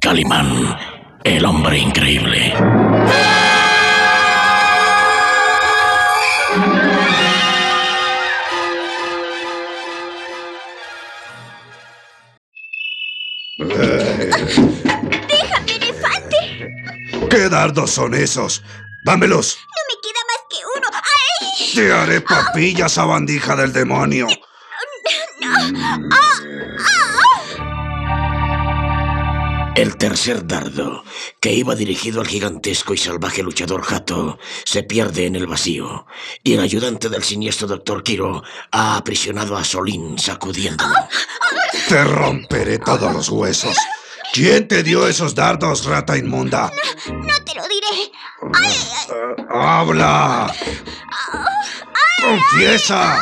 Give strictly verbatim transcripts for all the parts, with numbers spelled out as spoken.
Calimán, el hombre increíble. ¡Déjame, elefante! ¿Qué dardos son esos? ¡Dámelos! No me queda más que uno. ¡Ay! ¡Te haré papilla, sabandija del demonio! El tercer dardo, que iba dirigido al gigantesco y salvaje luchador Hato, se pierde en el vacío, y el ayudante del siniestro doctor Quiro ha aprisionado a Solín sacudiéndolo. ¡Te romperé todos los huesos! ¿Quién te dio esos dardos, rata inmunda? No, no te lo diré. ¡Ay! Uh, ¡Habla! ¡Confiesa!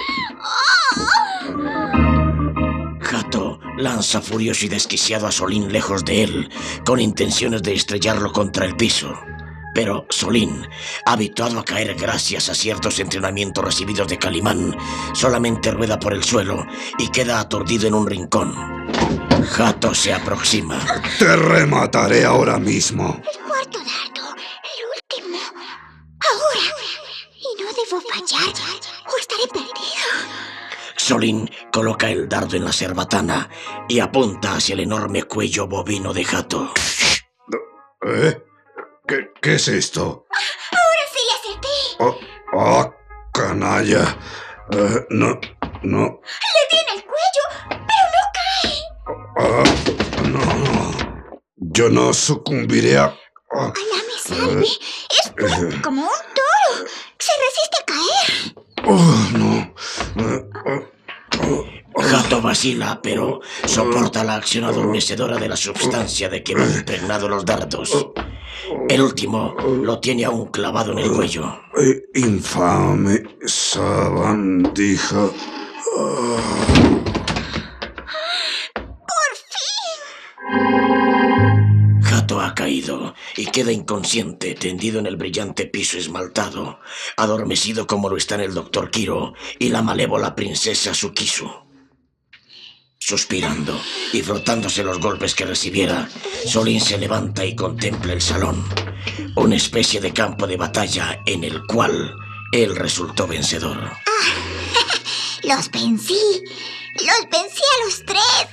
Hato lanza furioso y desquiciado a Solín lejos de él, con intenciones de estrellarlo contra el piso. Pero Solín, habituado a caer gracias a ciertos entrenamientos recibidos de Calimán, solamente rueda por el suelo y queda aturdido en un rincón. Hato se aproxima. ¡Te remataré ahora mismo! El cuarto dardo, el último. Ahora. Y no debo fallar o estaré perdido. Solín coloca el dardo en la cerbatana y apunta hacia el enorme cuello bovino de Hato. ¿Eh? ¿Qué, qué es esto? Ahora sí le acerté. ¡Oh, oh canalla! Uh, no, no. Le di en el cuello, pero no cae. Uh, no. Yo no sucumbiré a... Uh, Alá me salve. Uh, es fuerte uh, como un toro. Se resiste a caer. ¡Oh, no! Uh, uh, uh, Hato vacila, pero soporta la acción adormecedora de la sustancia de que van impregnados los dardos. El último lo tiene aún clavado en el cuello. Eh, infame sabandija. Oh. ¡Por fin! Hato ha caído y queda inconsciente, tendido en el brillante piso esmaltado, adormecido como lo están el doctor Quiro y la malévola princesa Sukisu. Suspirando y frotándose los golpes que recibiera, Solín se levanta y contempla el salón, una especie de campo de batalla en el cual él resultó vencedor. Ah, ¡los vencí! ¡Los vencí a los tres!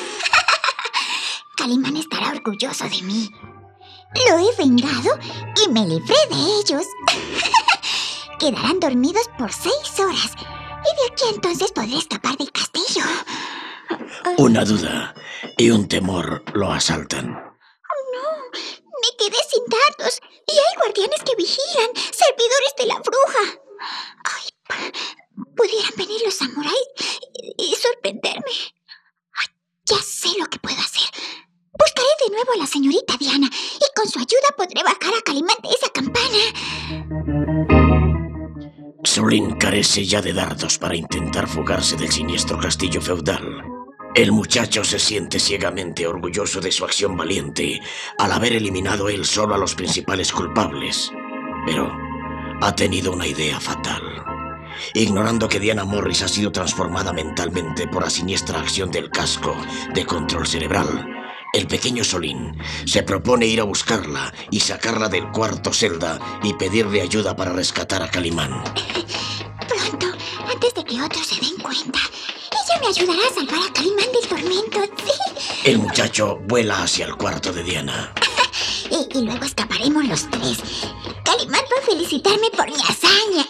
Calimán estará orgulloso de mí. Lo he vengado y me libré de ellos. Quedarán dormidos por seis horas y de aquí entonces podré escapar del castillo. Una duda y un temor lo asaltan. No, me quedé sin dardos y hay guardianes que vigilan, servidores de la bruja. Ay, pudieran venir los samuráis y, y sorprenderme. Ay, ya sé lo que puedo hacer. Buscaré de nuevo a la señorita Diana y con su ayuda podré bajar a Calimán de esa campana. Solín carece ya de dardos para intentar fugarse del siniestro castillo feudal. El muchacho se siente ciegamente orgulloso de su acción valiente al haber eliminado él solo a los principales culpables. Pero ha tenido una idea fatal. Ignorando que Diana Morris ha sido transformada mentalmente por la siniestra acción del casco de control cerebral, el pequeño Solín se propone ir a buscarla y sacarla del cuarto celda y pedirle ayuda para rescatar a Calimán. Pronto, antes de que otros se den cuenta, ella me ayudará a salvar a Calimán del tormento, sí. El muchacho vuela hacia el cuarto de Diana. y, y luego escaparemos los tres. Calimán va a felicitarme por mi hazaña.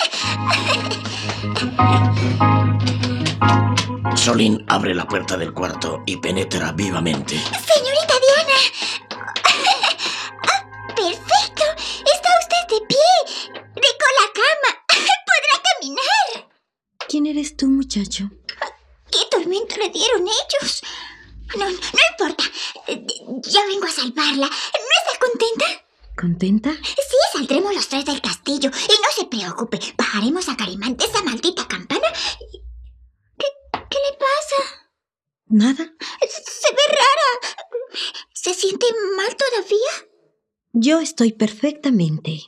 Solín abre la puerta del cuarto y penetra vivamente. ¡Señorita Diana! ¡Ah, perfecto! ¡Está usted de pie! ¡Rico la cama! ¡Podrá caminar! ¿Quién eres tú, muchacho? ¿Qué tormento le dieron ellos? No, no importa. Ya vengo a salvarla. ¿No está contenta? ¿Contenta? Sí, saldremos los tres del castillo. Y no se preocupe, bajaremos a Calimán de esa maldita campana. ¿Qué, qué le pasa? Nada. Se ve rara. ¿Se siente mal todavía? Yo estoy perfectamente.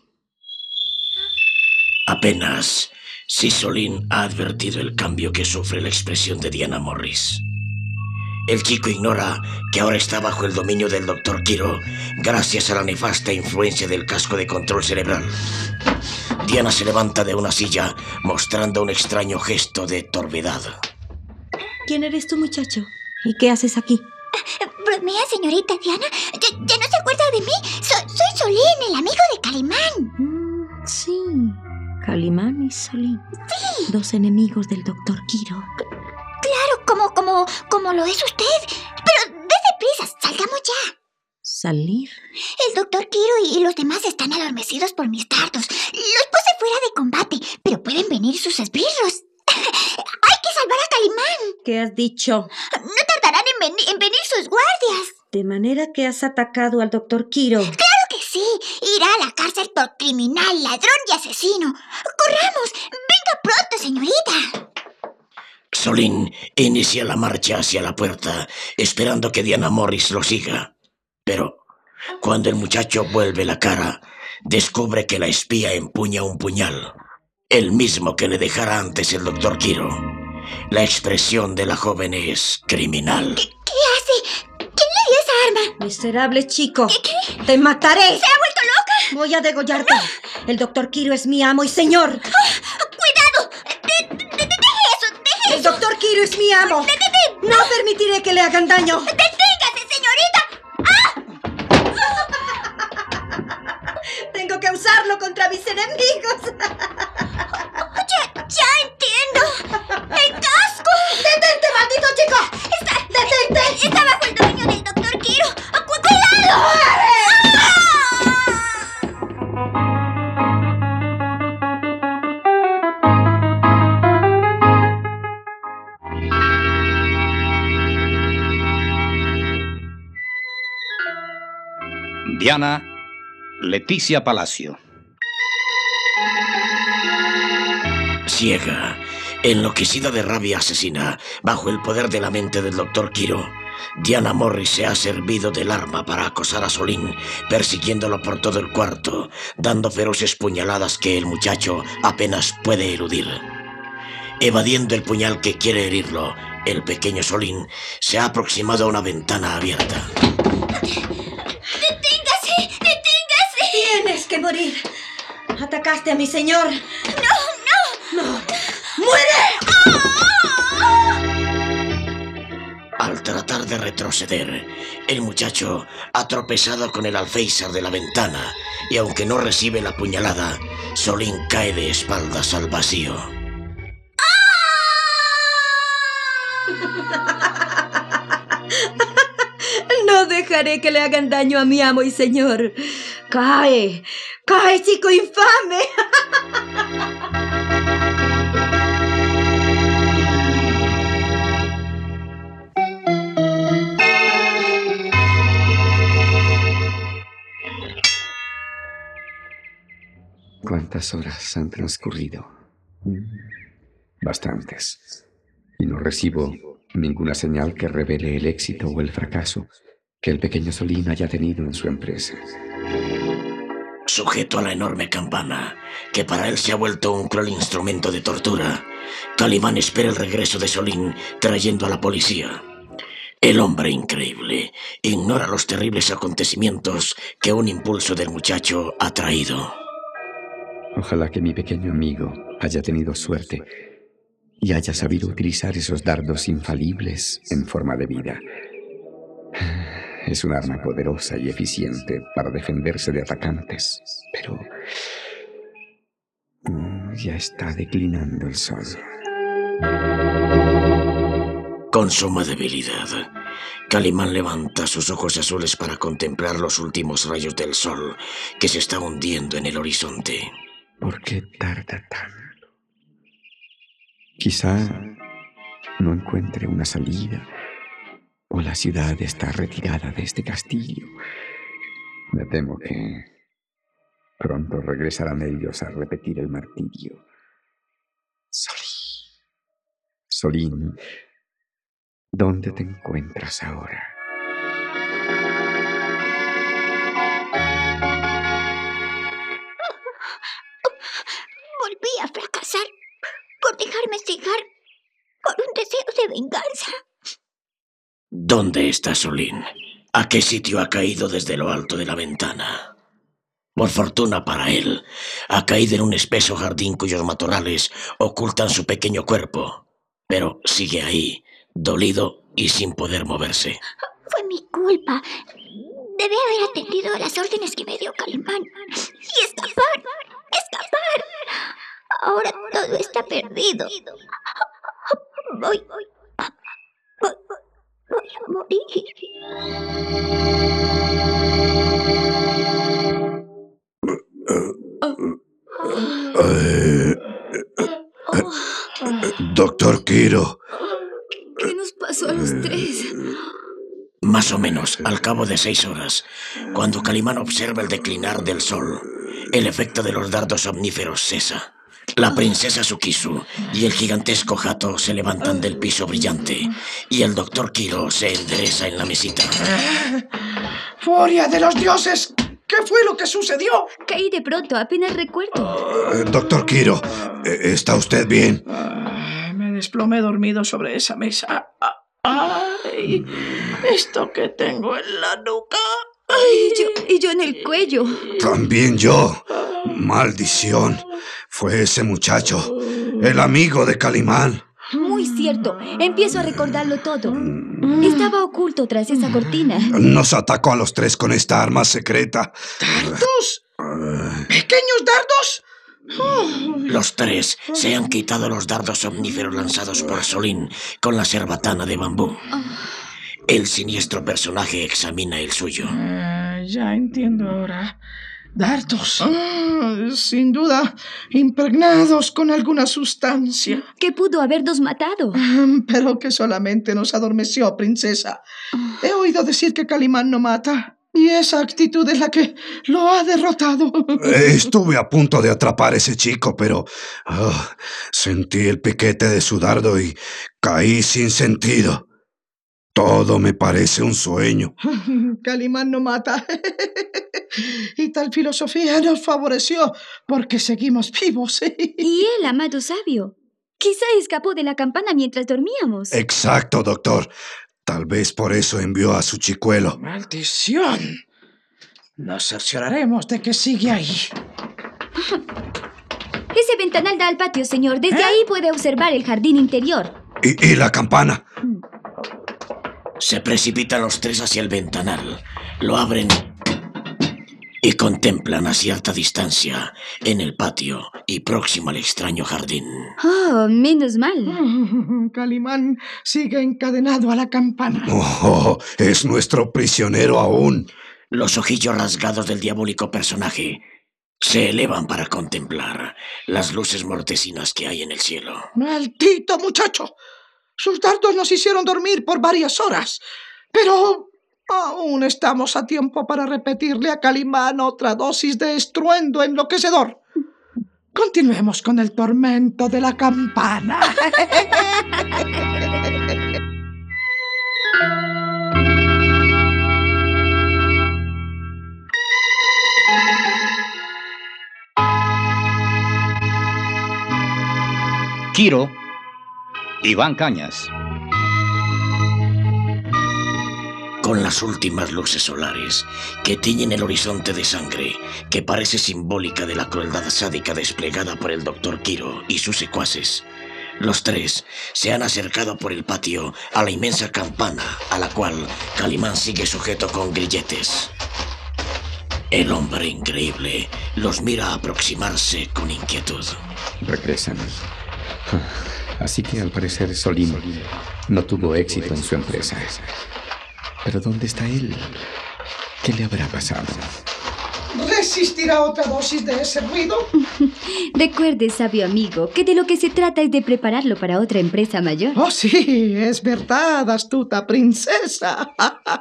Apenas si Solín ha advertido el cambio que sufre la expresión de Diana Morris. El chico ignora que ahora está bajo el dominio del doctor Quiro, gracias a la nefasta influencia del casco de control cerebral. Diana se levanta de una silla, mostrando un extraño gesto de torpedad. ¿Quién eres tú, muchacho? ¿Y qué haces aquí? ¿Bromea, señorita Diana? ¿Ya, ya no se acuerda de mí? So- soy Solín, el amigo de Calimán. Mm, sí, Calimán y Solín. Sí. Dos enemigos del doctor Quiro. Claro, como, como, como lo es usted. Pero dése prisa, salgamos ya. ¿Salir? El doctor Quiro y los demás están adormecidos por mis dardos. Los puse fuera de combate, pero pueden venir sus esbirros. ¡Hay que salvar a Calimán! ¿Qué has dicho? No tardarán en, ven- en venir sus guardias. De manera que has atacado al doctor Quiro. ¡Claro que sí! Irá a la cárcel por criminal, ladrón y asesino. ¡Corramos! ¡Venga pronto, señorita! Solín inicia la marcha hacia la puerta, esperando que Diana Morris lo siga. Pero cuando el muchacho vuelve la cara, descubre que la espía empuña un puñal, el mismo que le dejara antes el doctor Quiro. La expresión de la joven es criminal. ¿Qué hace? ¿Quién le dio esa arma? Miserable chico. ¿Qué? ¡Te mataré! ¿Se ha vuelto loca? Voy a degollarte. El doctor Quiro es mi amo y señor. ¡Cuidado! De- de- de- ¡Deje eso! ¡Deje El eso! doctor Quiro es mi amo. No permitiré que le hagan daño. ¡Deténgase, señorita! Tengo que usarlo contra mis enemigos. ¡Ya, ya entiendo! ¡El casco! ¡Detente, maldito chico! ¡Está, ¡Detente! está bajo el dominio del doctor Quiro! ¡Cu- ¡Cuidado! ¡Ah! Diana Leticia Palacio. Ciega, enloquecida de rabia asesina, bajo el poder de la mente del doctor Quiro, Diana Morris se ha servido del arma para acosar a Solín, persiguiéndolo por todo el cuarto, dando feroces puñaladas que el muchacho apenas puede eludir. Evadiendo el puñal que quiere herirlo, el pequeño Solín se ha aproximado a una ventana abierta. ¡Deténgase! ¡Deténgase! Tienes que morir. Atacaste a mi señor. ¡No, no! No. ¡Muere! Al tratar de retroceder, el muchacho ha tropezado con el alféizar de la ventana y aunque no recibe la puñalada, Solín cae de espaldas al vacío. No dejaré que le hagan daño a mi amo y señor. ¡Cae! ¡Cae, chico infame! ¿Cuántas horas han transcurrido? Bastantes. Y no recibo ninguna señal que revele el éxito o el fracaso que el pequeño Solín haya tenido en su empresa. Sujeto a la enorme campana, que para él se ha vuelto un cruel instrumento de tortura, Calimán espera el regreso de Solín trayendo a la policía. El hombre increíble ignora los terribles acontecimientos que un impulso del muchacho ha traído. Ojalá que mi pequeño amigo haya tenido suerte y haya sabido utilizar esos dardos infalibles en forma de vida. Es un arma poderosa y eficiente para defenderse de atacantes, pero mm, ya está declinando el sol. Con suma debilidad, Calimán levanta sus ojos azules para contemplar los últimos rayos del sol que se está hundiendo en el horizonte. ¿Por qué tarda tanto? Quizá no encuentre una salida, o la ciudad está retirada de este castillo. Me temo que pronto regresarán ellos a repetir el martirio. Solín, Solín, ¿dónde te encuentras ahora? Volví a fracasar por dejarme cegar por un deseo de venganza. ¿Dónde está Solín? ¿A qué sitio ha caído desde lo alto de la ventana? Por fortuna para él, ha caído en un espeso jardín cuyos matorrales ocultan su pequeño cuerpo, pero sigue ahí, dolido y sin poder moverse. Fue mi culpa. Debí haber atendido a las órdenes que me dio Calimán. Y escapar. Escapar. Ahora todo está perdido. Voy. Voy, voy a morir. Eh, eh, Doctor Quiro. ¿Qué nos pasó a los tres? Más o menos, al cabo de seis horas, cuando Calimán observa el declinar del sol, el efecto de los dardos omníferos cesa. La princesa Sukisu y el gigantesco Hato se levantan del piso brillante y el doctor Quiro se endereza en la mesita. ¡Furia de los dioses! ¿Qué fue lo que sucedió? Caí de pronto, apenas recuerdo. Eh, Doctor Quiro, eh, ¿está usted bien? Ay, me desplomé dormido sobre esa mesa. ¡Ay! Esto que tengo en la nuca. Y yo, y yo en el cuello. También yo. Maldición. Fue ese muchacho, el amigo de Calimán. Muy cierto. Empiezo a recordarlo todo. Estaba oculto tras esa cortina. Nos atacó a los tres con esta arma secreta. ¿Dardos? ¿Pequeños dardos? Oh. Los tres se han quitado los dardos omníferos lanzados por Solín con la cerbatana de bambú. El siniestro personaje examina el suyo. Uh, ya entiendo ahora. Dardos. Uh, sin duda, impregnados con alguna sustancia. ¿Qué pudo habernos matado? Uh, pero que solamente nos adormeció, princesa. Uh. He oído decir que Calimán no mata. Y esa actitud es la que lo ha derrotado. Estuve a punto de atrapar a ese chico, pero oh, sentí el piquete de su dardo y caí sin sentido. Todo me parece un sueño. Calimán no mata. Y tal filosofía nos favoreció porque seguimos vivos. Y él, amado sabio, quizá escapó de la campana mientras dormíamos. Exacto, doctor. Tal vez por eso envió a su chicuelo. ¡Maldición! Nos cercioraremos de que sigue ahí. Ese ventanal da al patio, señor. Desde ¿Eh? ahí puede observar el jardín interior. ¿Y, y la campana? Se precipitan los tres hacia el ventanal. Lo abren y contemplan a cierta distancia, en el patio y próximo al extraño jardín. Oh, menos mal. Oh, Calimán sigue encadenado a la campana. Oh, es nuestro prisionero aún. Los ojillos rasgados del diabólico personaje se elevan para contemplar las luces mortecinas que hay en el cielo. ¡Maldito muchacho! Sus dardos nos hicieron dormir por varias horas, pero aún estamos a tiempo para repetirle a Calimán otra dosis de estruendo enloquecedor. Continuemos con el tormento de la campana. Quiro, Iván Cañas. Con las últimas luces solares que tiñen el horizonte de sangre, que parece simbólica de la crueldad sádica desplegada por el doctor Quiro y sus secuaces, los tres se han acercado por el patio a la inmensa campana a la cual Calimán sigue sujeto con grilletes. El hombre increíble los mira aproximarse con inquietud. Regresan. Así que al parecer Solín no tuvo éxito en su empresa. ¿Pero dónde está él? ¿Qué le habrá pasado? ¿Resistirá otra dosis de ese ruido? Recuerde, sabio amigo, que de lo que se trata es de prepararlo para otra empresa mayor. Oh, sí, es verdad, astuta princesa.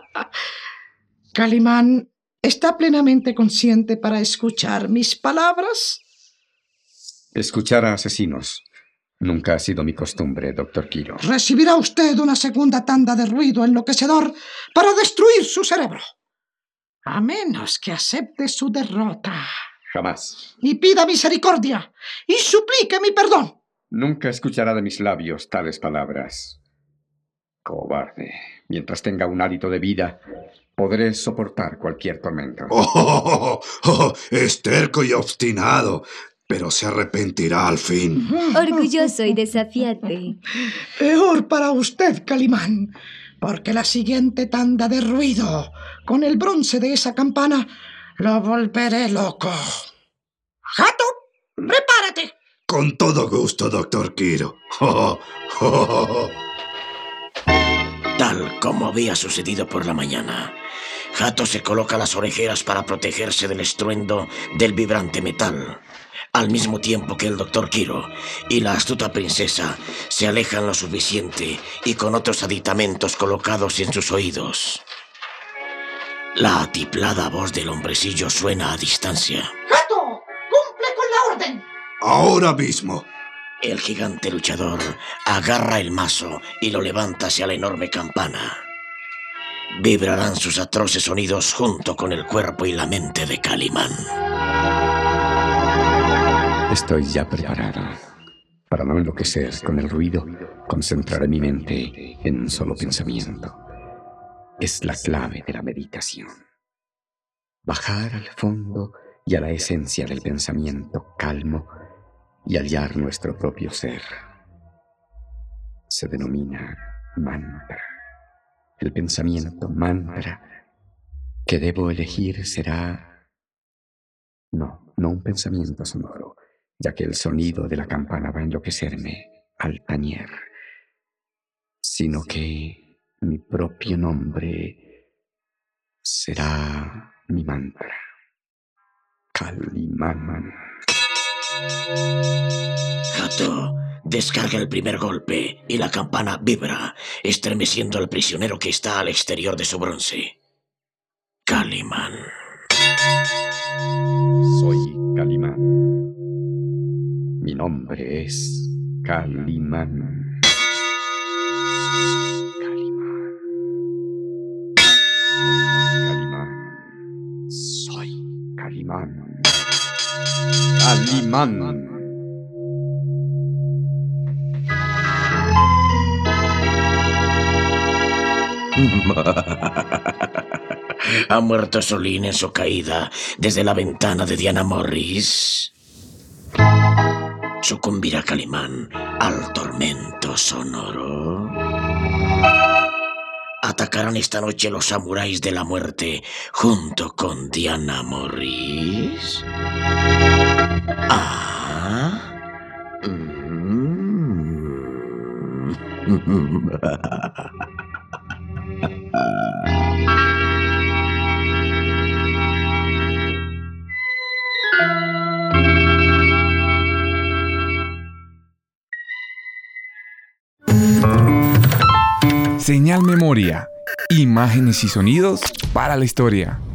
¿Calimán está plenamente consciente para escuchar mis palabras? Escuchar a asesinos nunca ha sido mi costumbre, doctor Quiro. Recibirá usted una segunda tanda de ruido enloquecedor para destruir su cerebro. A menos que acepte su derrota. Jamás. Y pida misericordia. Y suplique mi perdón. Nunca escuchará de mis labios tales palabras. Cobarde. Mientras tenga un hálito de vida, podré soportar cualquier tormento. Oh, oh, oh, oh, es terco y obstinado, pero se arrepentirá al fin. Orgulloso y desafiante. Peor para usted, Calimán, porque la siguiente tanda de ruido con el bronce de esa campana lo volveré loco. ¡Jato! ¡Prepárate! Con todo gusto, doctor Quiro. Oh, oh, oh. Tal como había sucedido por la mañana, Jato se coloca las orejeras para protegerse del estruendo del vibrante metal, al mismo tiempo que el doctor Quiro y la astuta princesa se alejan lo suficiente y con otros aditamentos colocados en sus oídos. La atiplada voz del hombrecillo suena a distancia. ¡Jato! ¡Cumple con la orden! Ahora mismo. El gigante luchador agarra el mazo y lo levanta hacia la enorme campana. Vibrarán sus atroces sonidos junto con el cuerpo y la mente de Calimán. Estoy ya preparado. Para no enloquecer con el ruido, concentraré mi mente en un solo pensamiento. Es la clave de la meditación. Bajar al fondo y a la esencia del pensamiento calmo y hallar nuestro propio ser. Se denomina mantra. El pensamiento mantra que debo elegir será... No, no un pensamiento sonoro, ya que el sonido de la campana va a enloquecerme al tañer, sino que mi propio nombre será mi mantra. Calimán. Jato descarga el primer golpe y la campana vibra, estremeciendo al prisionero que está al exterior de su bronce. Calimán. Soy Calimán. Mi nombre es Calimán. Calimán. Calimán. Soy Calimán. Calimán. Ha muerto Solín en su caída desde la ventana de Diana Morris. ¿Sucumbirá Calimán al tormento sonoro? ¿Atacarán esta noche los samuráis de la muerte junto con Diana Morris? Ah. Mm. Señal Memoria. Imágenes y sonidos para la historia.